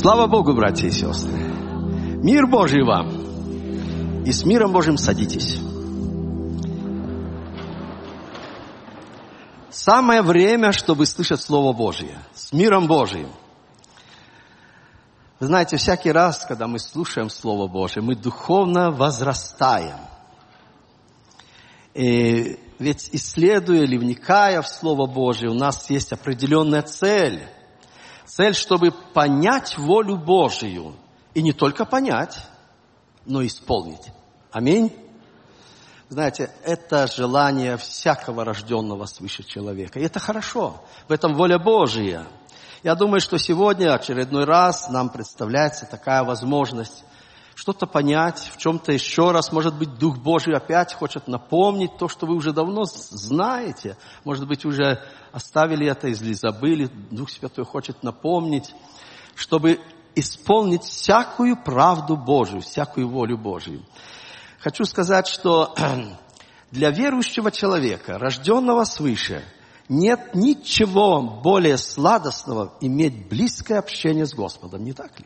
Слава Богу, братья и сестры! Мир Божий вам! И с миром Божьим садитесь. Самое время, чтобы слышать Слово Божие. С миром Божиим. Вы знаете, всякий раз, когда мы слушаем Слово Божие, мы духовно возрастаем. И ведь исследуя или вникая в Слово Божие, у нас есть определенная цель. Цель, чтобы понять волю Божию. И не только понять, но и исполнить. Аминь. Знаете, это желание всякого рожденного свыше человека. И это хорошо. В этом воля Божия. Я думаю, что сегодня очередной раз нам представляется такая возможность что-то понять, в чем-то еще раз. Может быть, Дух Божий опять хочет напомнить то, что вы уже давно знаете. Может быть, уже оставили это или забыли. Дух Святой хочет напомнить, чтобы исполнить всякую правду Божию, всякую волю Божию. Хочу сказать, что для верующего человека, рожденного свыше, нет ничего более сладостного иметь близкое общение с Господом, не так ли?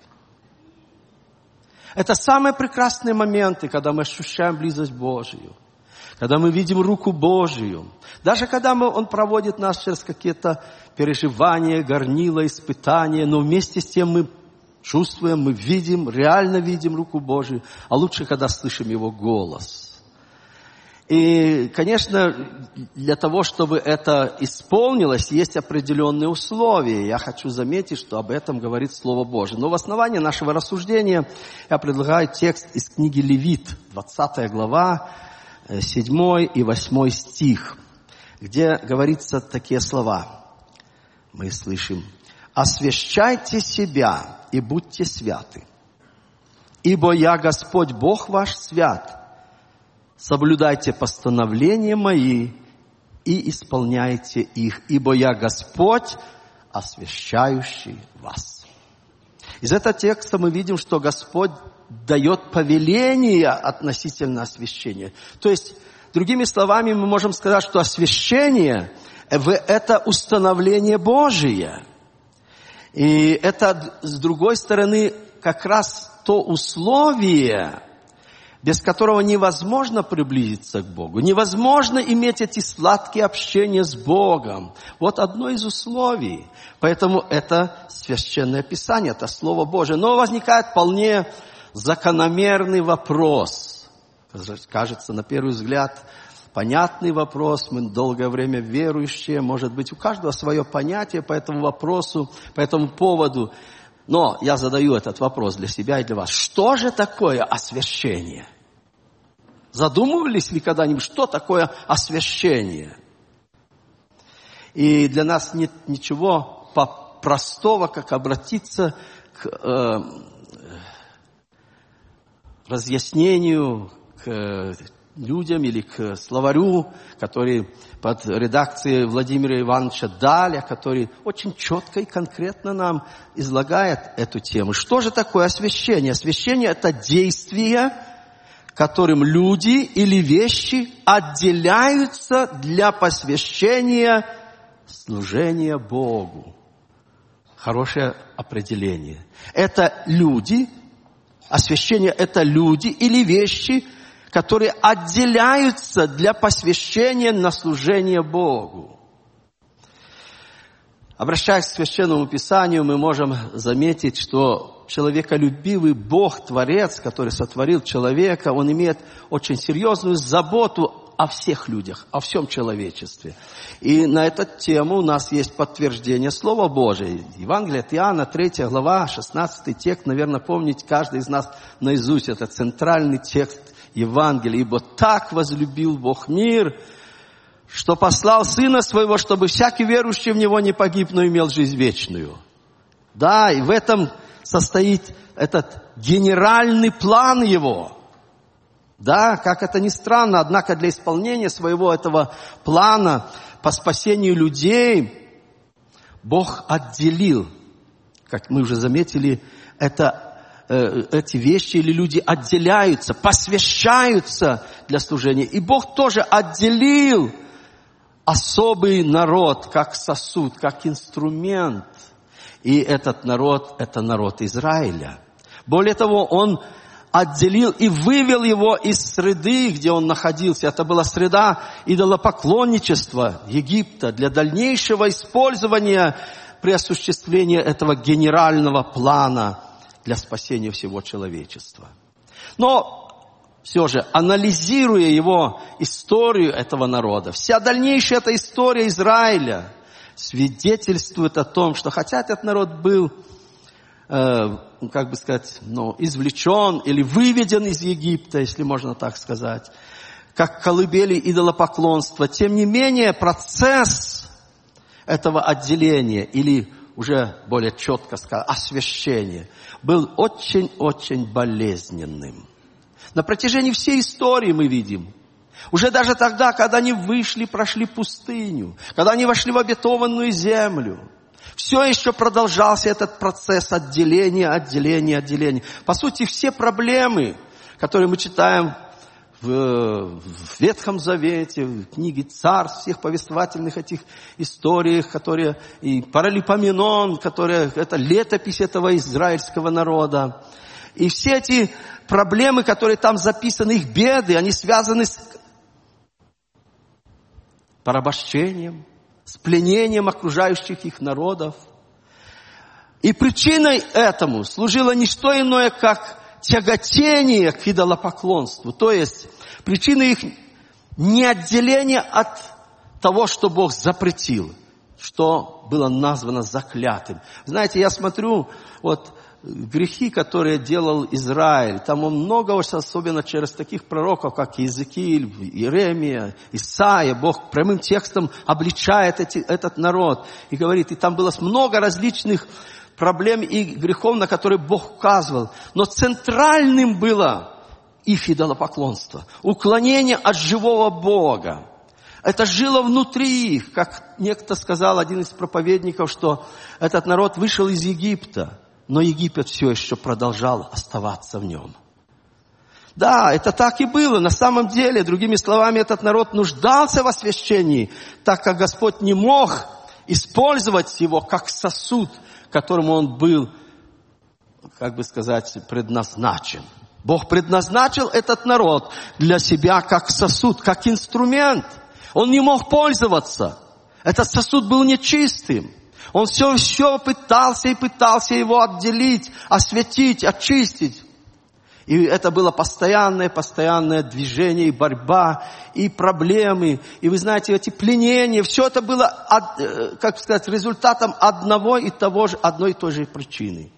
Это самые прекрасные моменты, когда мы ощущаем близость Божию, когда мы видим руку Божию. Даже когда Он проводит нас через какие-то переживания, горнила, испытания, но вместе с тем мы чувствуем, мы видим, реально видим руку Божию, а лучше, когда слышим Его голос. И, конечно, для того, чтобы это исполнилось, есть определенные условия. Я хочу заметить, что об этом говорит Слово Божие. Но в основании нашего рассуждения я предлагаю текст из книги Левит, 20 глава, 7 и 8 стих, где говорится такие слова. Мы слышим: «Освящайте себя и будьте святы, ибо я Господь Бог ваш свят. Соблюдайте постановления мои и исполняйте их, ибо я Господь, освящающий вас». Из этого текста мы видим, что Господь дает повеление относительно освящения. То есть, другими словами, мы можем сказать, что освящение – это установление Божие. И это, с другой стороны, как раз то условие, без которого невозможно приблизиться к Богу. Невозможно иметь эти сладкие общения с Богом. Вот одно из условий. Поэтому это Священное Писание, это Слово Божие. Но возникает вполне закономерный вопрос. Кажется, на первый взгляд, понятный вопрос. Мы долгое время верующие. Может быть, у каждого свое понятие по этому вопросу, по этому поводу. Но я задаю этот вопрос для себя и для вас. Что же такое освящение? Задумывались ли когда-нибудь, что такое освящение? И для нас нет ничего простого, как обратиться к разъяснению, к людям или к словарю, который под редакцией Владимира Ивановича Даля, который очень четко и конкретно нам излагает эту тему. Что же такое освящение? Освящение – это действие, которым люди или вещи отделяются для посвящения служения Богу. Хорошее определение. Это люди, освящение – это люди или вещи, которые отделяются для посвящения на служение Богу. Обращаясь к Священному Писанию, мы можем заметить, что человеколюбивый Бог, Творец, который сотворил человека, Он имеет очень серьезную заботу о всех людях, о всем человечестве. И на эту тему у нас есть подтверждение Слова Божия. Евангелие от Иоанна, 3 глава, 16 текст, наверное, помнить каждый из нас наизусть. Это центральный текст Евангелия. «Ибо так возлюбил Бог мир, что послал Сына Своего, чтобы всякий верующий в Него не погиб, но имел жизнь вечную». Да, и в этом состоит этот генеральный план Его. Да, как это ни странно, однако для исполнения своего этого плана по спасению людей Бог отделил, как мы уже заметили, эти вещи или люди отделяются, посвящаются для служения. И Бог тоже отделил особый народ, как сосуд, как инструмент. И этот народ – это народ Израиля. Более того, Он отделил и вывел его из среды, где он находился. Это была среда идолопоклонничества Египта для дальнейшего использования при осуществлении этого генерального плана для спасения всего человечества. Но все же, анализируя его историю этого народа, вся дальнейшая эта история Израиля свидетельствует о том, что хотя этот народ был, извлечен или выведен из Египта, если можно так сказать, как колыбели идолопоклонства, тем не менее процесс этого отделения, или уже более четко сказать, освящения, был очень-очень болезненным. На протяжении всей истории мы видим, уже даже тогда, когда они прошли пустыню, когда они вошли в обетованную землю, все еще продолжался этот процесс отделения. По сути, все проблемы, которые мы читаем в Ветхом Завете, в книге Царств, всех повествовательных этих историях, которые и Паралипоменон, которые это летопись этого израильского народа. И все эти проблемы, которые там записаны, их беды, они связаны с порабощением, с пленением окружающих их народов. И причиной этому служило не что иное, как тяготение к идолопоклонству. То есть причиной их не отделение от того, что Бог запретил, что было названо заклятым. Знаете, я смотрю, грехи, которые делал Израиль, там он много, особенно через таких пророков, как Иезекииль, Иеремия, Исаия, Бог прямым текстом обличает этот народ и говорит, и там было много различных проблем и грехов, на которые Бог указывал. Но центральным было их идолопоклонство, уклонение от живого Бога. Это жило внутри их, как некто сказал, один из проповедников, что этот народ вышел из Египта, но Египет все еще продолжал оставаться в нем. Да, это так и было. На самом деле, другими словами, этот народ нуждался в освящении, так как Господь не мог использовать его как сосуд, которому он был, предназначен. Бог предназначил этот народ для себя как сосуд, как инструмент. Он не мог пользоваться. Этот сосуд был нечистым. Он все еще пытался его отделить, осветить, очистить. И это было постоянное движение, и борьба, и проблемы. И вы знаете, эти пленения, все это было, результатом одной и той же причины.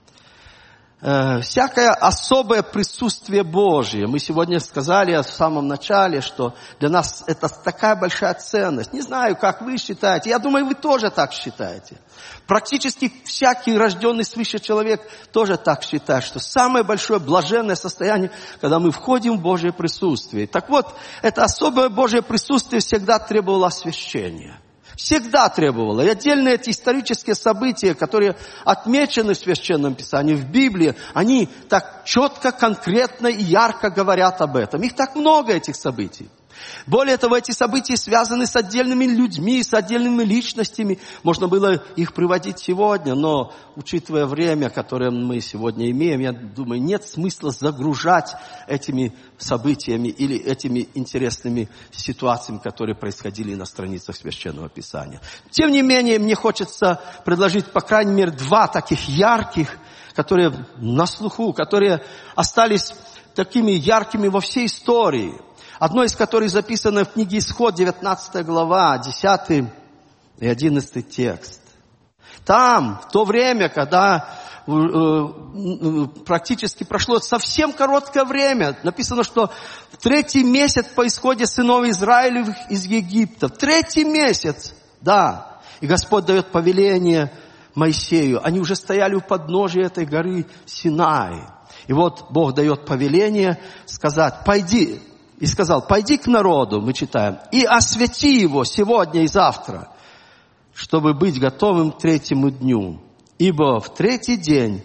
Всякое особое присутствие Божие. Мы сегодня сказали в самом начале, что для нас это такая большая ценность. Не знаю, как вы считаете. Я думаю, вы тоже так считаете. Практически всякий рожденный свыше человек тоже так считает, что самое большое блаженное состояние, когда мы входим в Божье присутствие. Так вот, это особое Божье присутствие всегда требовало освящения. Всегда требовало. И отдельные эти исторические события, которые отмечены в Священном Писании, в Библии, они так четко, конкретно и ярко говорят об этом. Их так много, этих событий. Более того, эти события связаны с отдельными людьми, с отдельными личностями. Можно было их приводить сегодня, но, учитывая время, которое мы сегодня имеем, я думаю, нет смысла загружать этими событиями или этими интересными ситуациями, которые происходили на страницах Священного Писания. Тем не менее, мне хочется предложить, по крайней мере, два таких ярких, которые на слуху, которые остались такими яркими во всей истории. Одно из которых записано в книге Исход, 19 глава, 10 и 11 текст. Там, в то время, когда практически прошло совсем короткое время, написано, что в 3-й месяц по исходе сынов Израилевых из Египта. В 3-й месяц, да. И Господь дает повеление Моисею. Они уже стояли у подножия этой горы Синай. И вот Бог дает повеление сказать, пойди. И сказал, пойди к народу, мы читаем, и освети его сегодня и завтра, чтобы быть готовым к 3-му дню. Ибо в 3-й день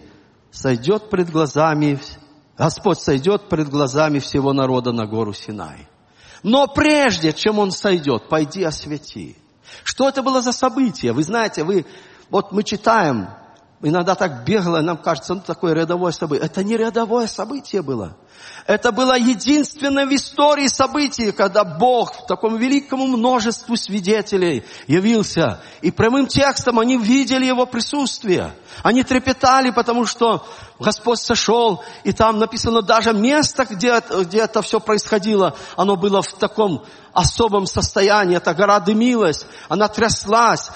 Господь сойдет пред глазами всего народа на гору Синай. Но прежде, чем Он сойдет, пойди освети. Что это было за событие? Вы знаете, мы читаем иногда так бегло, нам кажется, такое рядовое событие. Это не рядовое событие было. Это было единственное в истории событие, когда Бог в таком великому множеству свидетелей явился. И прямым текстом они видели Его присутствие. Они трепетали, потому что Господь сошел. И там написано даже место, где это все происходило. Оно было в таком особом состоянии. Эта гора дымилась, она тряслась.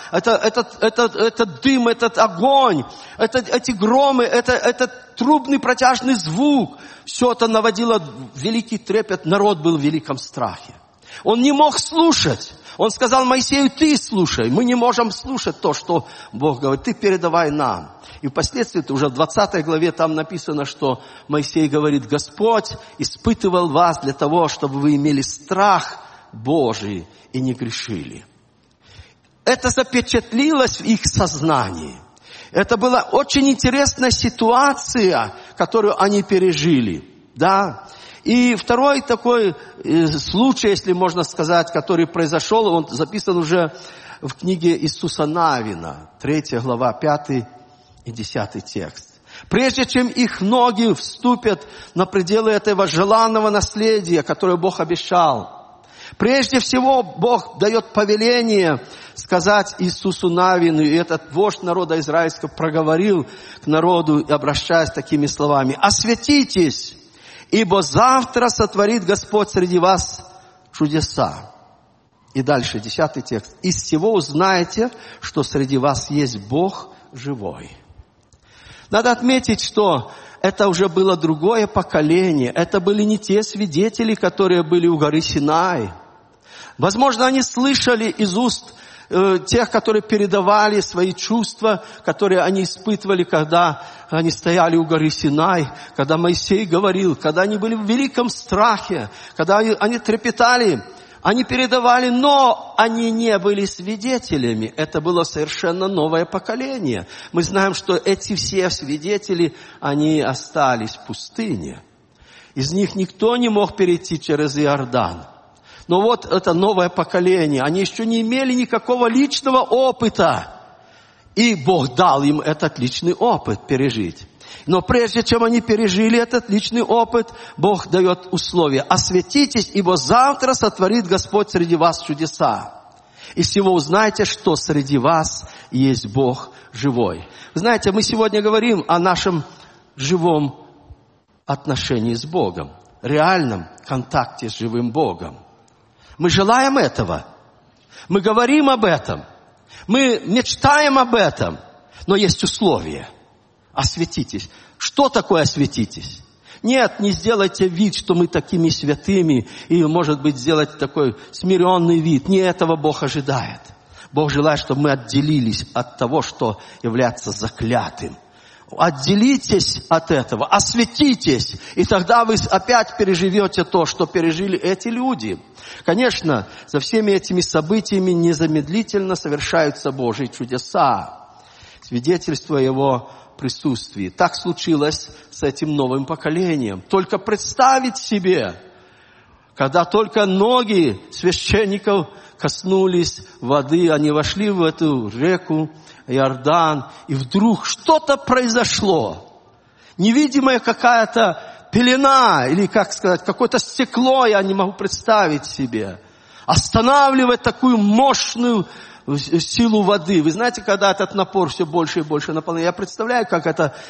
Этот дым, этот огонь, эти громы, этот трубный протяжный звук. Все это наводило великий трепет. Народ был в великом страхе. Он не мог слушать. Он сказал Моисею: ты слушай. Мы не можем слушать то, что Бог говорит. Ты передавай нам. И впоследствии, уже в 20 главе там написано, что Моисей говорит: Господь испытывал вас для того, чтобы вы имели страх Божий и не грешили. Это запечатлилось в их сознании. Это была очень интересная ситуация, которую они пережили. Да? И второй такой случай, если можно сказать, который произошел, он записан уже в книге Иисуса Навина, 3 глава, 5 и 10 текст. Прежде чем их ноги вступят на пределы этого желанного наследия, которое Бог обещал, прежде всего Бог дает повеление сказать Иисусу Навину, и этот вождь народа израильского проговорил к народу, обращаясь такими словами: «Осветитесь, ибо завтра сотворит Господь среди вас чудеса». И дальше, 10 текст. «Из всего узнаете, что среди вас есть Бог живой». Надо отметить, что это уже было другое поколение. Это были не те свидетели, которые были у горы Синай. Возможно, они слышали из уст тех, которые передавали свои чувства, которые они испытывали, когда они стояли у горы Синай, когда Моисей говорил, когда они были в великом страхе, когда они трепетали, они передавали, но они не были свидетелями. Это было совершенно новое поколение. Мы знаем, что эти все свидетели, они остались в пустыне. Из них никто не мог перейти через Иордан. Но вот это новое поколение, они еще не имели никакого личного опыта. И Бог дал им этот личный опыт пережить. Но прежде чем они пережили этот личный опыт, Бог дает условия: «Осветитесь, ибо завтра сотворит Господь среди вас чудеса. И всего узнаете, что среди вас есть Бог живой». Вы знаете, мы сегодня говорим о нашем живом отношении с Богом, реальном контакте с живым Богом. Мы желаем этого. Мы говорим об этом. Мы мечтаем об этом. Но есть условия. Осветитесь. Что такое осветитесь? Нет, не сделайте вид, что мы такими святыми, и, может быть, сделать такой смиренный вид. Не этого Бог ожидает. Бог желает, чтобы мы отделились от того, что является заклятым. Отделитесь от этого, осветитесь, и тогда вы опять переживете то, что пережили эти люди. Конечно, за всеми этими событиями незамедлительно совершаются Божьи чудеса, свидетельство Его присутствии. Так случилось с этим новым поколением. Только представить себе, когда только ноги священников коснулись воды, они вошли в эту реку Иордан, и вдруг что-то произошло. Невидимая какая-то пелена, или, как сказать, какое-то стекло, я не могу представить себе, останавливает такую мощную силу воды. Вы знаете, когда этот напор все больше и больше наполняет, я представляю, как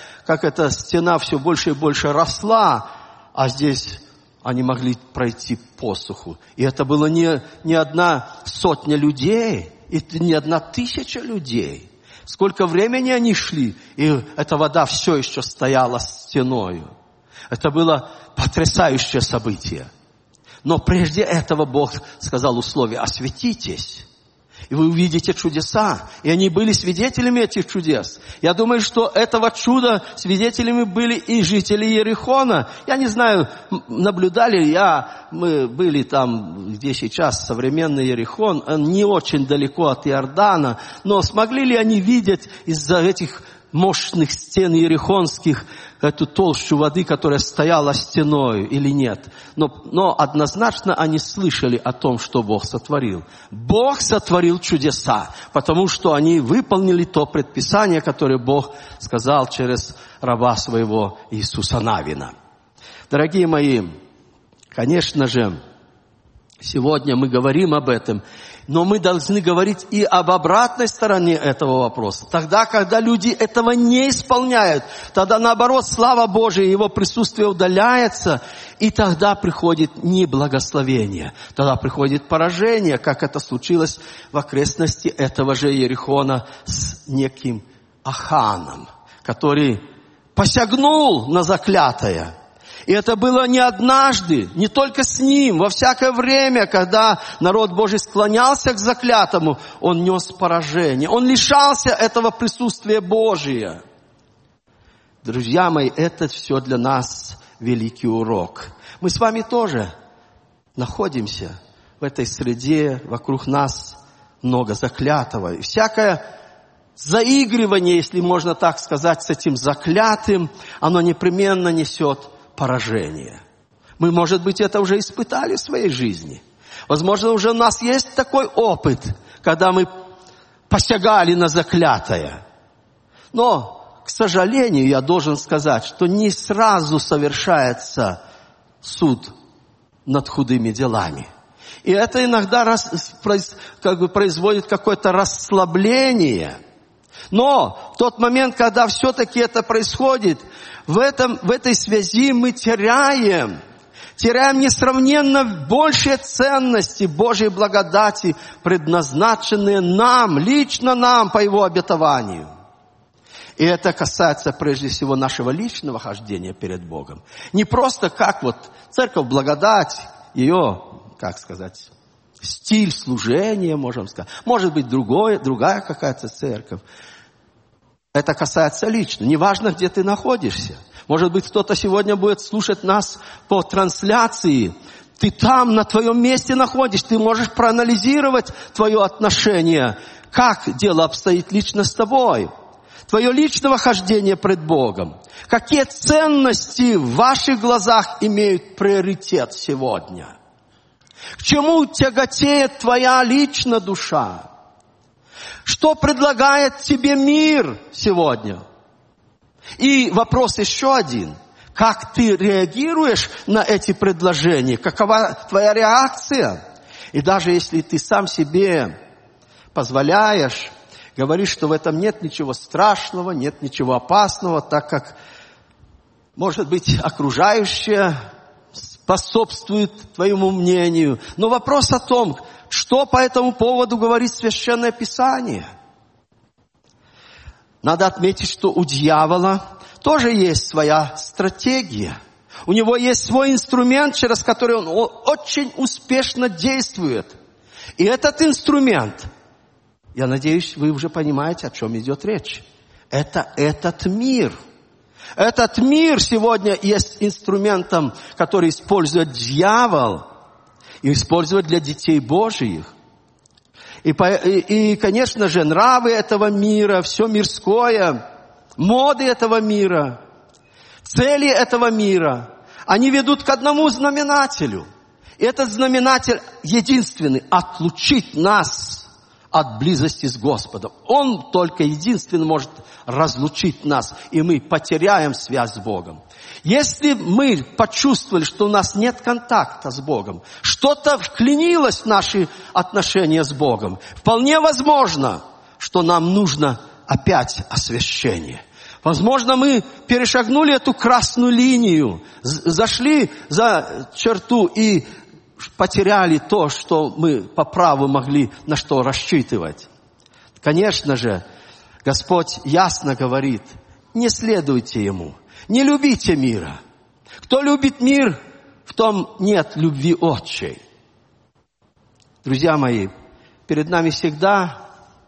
эта стена все больше и больше росла, а здесь они могли пройти по суху. И это было не одна сотня людей, и не 1000 людей. Сколько времени они шли, и эта вода все еще стояла стеною. Это было потрясающее событие. Но прежде этого Бог сказал условие: осветитесь, и вы увидите чудеса. И они были свидетелями этих чудес. Я думаю, что этого чуда свидетелями были и жители Иерихона. Я не знаю, наблюдали ли мы были там, где сейчас современный Иерихон, он не очень далеко от Иордана, но смогли ли они видеть из-за этих мощных стен иерихонских, эту толщу воды, которая стояла стеной, или нет. Но однозначно они слышали о том, что Бог сотворил. Бог сотворил чудеса, потому что они выполнили то предписание, которое Бог сказал через раба своего Иисуса Навина. Дорогие мои, конечно же, сегодня мы говорим об этом, но мы должны говорить и об обратной стороне этого вопроса. Тогда, когда люди этого не исполняют, тогда наоборот, слава Божия, Его присутствие удаляется, и тогда приходит неблагословение, тогда приходит поражение, как это случилось в окрестности этого же Иерихона с неким Аханом, который посягнул на заклятое. И это было не однажды, не только с ним. Во всякое время, когда народ Божий склонялся к заклятому, он нес поражение. Он лишался этого присутствия Божия. Друзья мои, это все для нас великий урок. Мы с вами тоже находимся в этой среде, вокруг нас много заклятого. И всякое заигрывание, если можно так сказать, с этим заклятым, оно непременно несет поражение. Мы, может быть, это уже испытали в своей жизни. Возможно, уже у нас есть такой опыт, когда мы посягали на заклятое. Но, к сожалению, я должен сказать, что не сразу совершается суд над худыми делами. И это иногда производит какое-то расслабление. Но в тот момент, когда все-таки это происходит, в этой связи мы теряем несравненно большие ценности Божьей благодати, предназначенные нам, лично нам, по Его обетованию. И это касается прежде всего нашего личного хождения перед Богом. Не просто как вот церковь благодать, ее, как сказать, стиль служения, можем сказать. Может быть, другая какая-то церковь. Это касается лично. Неважно, где ты находишься. Может быть, кто-то сегодня будет слушать нас по трансляции. Ты там, на твоем месте находишься. Ты можешь проанализировать твое отношение. Как дело обстоит лично с тобой. Твое личное хождение пред Богом. Какие ценности в ваших глазах имеют приоритет сегодня? К чему тяготеет твоя личная душа? Что предлагает тебе мир сегодня? И вопрос еще один. Как ты реагируешь на эти предложения? Какова твоя реакция? И даже если ты сам себе позволяешь, говоришь, что в этом нет ничего страшного, нет ничего опасного, так как, может быть, окружающее способствует твоему мнению. Но вопрос о том, что по этому поводу говорит Священное Писание. Надо отметить, что у дьявола тоже есть своя стратегия. У него есть свой инструмент, через который он очень успешно действует. И этот инструмент, я надеюсь, вы уже понимаете, о чем идет речь. Это этот мир. Этот мир сегодня есть инструментом, который использует дьявол и использует для детей Божьих. И, конечно же, нравы этого мира, все мирское, моды этого мира, цели этого мира, они ведут к одному знаменателю. И этот знаменатель единственный – отлучить нас от близости с Господом. Он только единственный может разлучить нас, и мы потеряем связь с Богом. Если мы почувствовали, что у нас нет контакта с Богом, что-то вклинилось в наши отношения с Богом, вполне возможно, что нам нужно опять освящение. Возможно, мы перешагнули эту красную линию, зашли за черту и потеряли то, что мы по праву могли на что рассчитывать. Конечно же, Господь ясно говорит, не следуйте ему, не любите мира. Кто любит мир, в том нет любви отчей. Друзья мои, перед нами всегда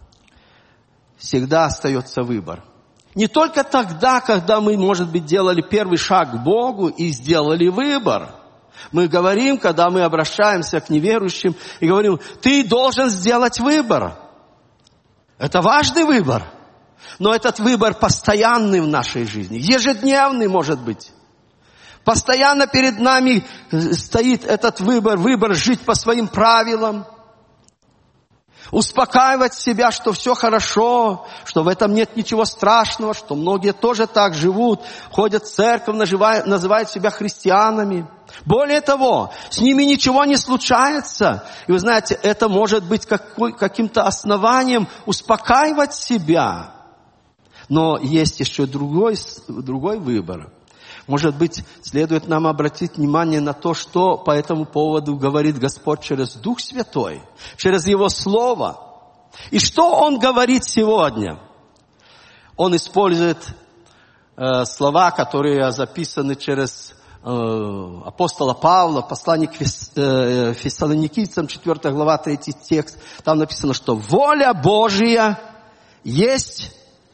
остается выбор. Не только тогда, когда мы, может быть, делали первый шаг к Богу и сделали выбор. Мы говорим, когда мы обращаемся к неверующим, и говорим, ты должен сделать выбор. Это важный выбор. Но этот выбор постоянный в нашей жизни, ежедневный может быть. Постоянно перед нами стоит этот выбор жить по своим правилам, успокаивать себя, что все хорошо, что в этом нет ничего страшного, что многие тоже так живут, ходят в церковь, называют себя христианами. Более того, с ними ничего не случается. И вы знаете, это может быть каким-то основанием успокаивать себя. Но есть еще другой выбор. Может быть, следует нам обратить внимание на то, что по этому поводу говорит Господь через Дух Святой, через Его Слово. И что Он говорит сегодня? Он использует слова, которые записаны через апостола Павла, послание к Фессалоникийцам, 4 глава, 3 текст. Там написано, что воля Божия есть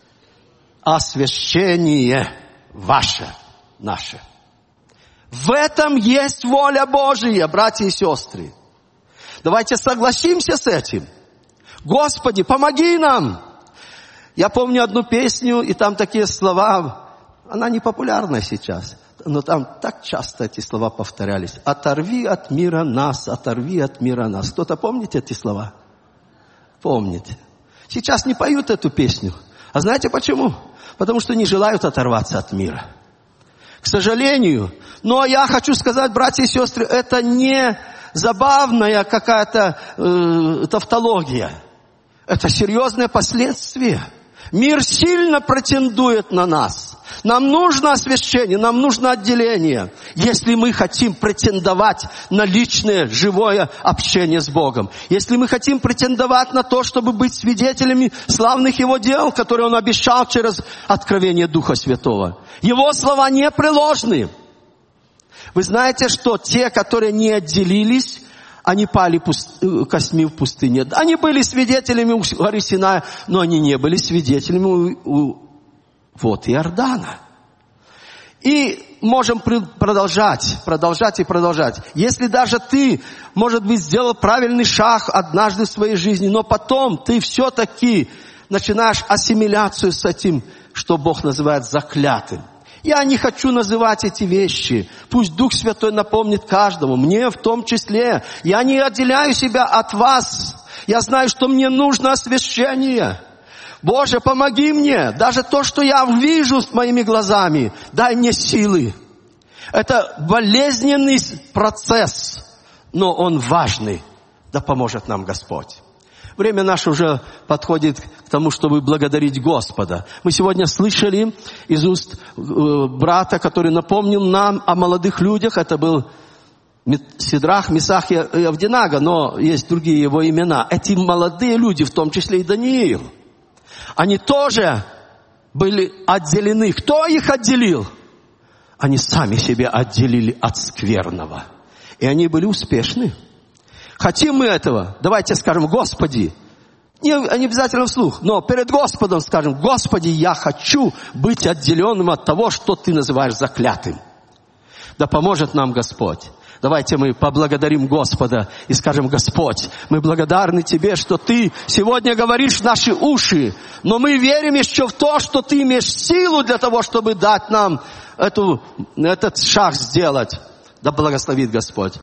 освящение ваше. Наше. В этом есть воля Божия, братья и сестры. Давайте согласимся с этим. Господи, помоги нам. Я помню одну песню, и там такие слова, она не популярна сейчас, но там так часто эти слова повторялись. Оторви от мира нас, оторви от мира нас. Кто-то помнит эти слова? Помните. Сейчас не поют эту песню. А знаете почему? Потому что не желают оторваться от мира. К сожалению. Но я хочу сказать, братья и сестры, это не забавная какая-то тавтология. Это серьезное последствие. Мир сильно претендует на нас. Нам нужно освящение, нам нужно отделение, если мы хотим претендовать на личное, живое общение с Богом. Если мы хотим претендовать на то, чтобы быть свидетелями славных Его дел, которые Он обещал через откровение Духа Святого. Его слова непреложны. Вы знаете, что те, которые не отделились, они пали костьми в пустыне. Они были свидетелями у горы Синая, но они не были свидетелями у вод Иордана. И можем продолжать. Если даже ты, может быть, сделал правильный шаг однажды в своей жизни, но потом ты все-таки начинаешь ассимиляцию с этим, что Бог называет заклятым. Я не хочу называть эти вещи. Пусть Дух Святой напомнит каждому, мне в том числе. Я не отделяю себя от вас. Я знаю, что мне нужно освящение. Боже, помоги мне. Даже то, что я вижу с моими глазами, дай мне силы. Это болезненный процесс, но он важный. Да поможет нам Господь. Время наше уже подходит к тому, чтобы благодарить Господа. Мы сегодня слышали из уст брата, который напомнил нам о молодых людях. Это был Сидрах, Месах и Авдинага, но есть другие его имена. Эти молодые люди, в том числе и Даниил, они тоже были отделены. Кто их отделил? Они сами себя отделили от скверного. И они были успешны. Хотим мы этого? Давайте скажем: Господи, не обязательно вслух, но перед Господом скажем: Господи, я хочу быть отделенным от того, что Ты называешь заклятым. Да поможет нам Господь. Давайте мы поблагодарим Господа и скажем: Господь, мы благодарны Тебе, что Ты сегодня говоришь в наши уши, но мы верим еще в то, что Ты имеешь силу для того, чтобы дать нам этот шаг сделать. Да благословит Господь.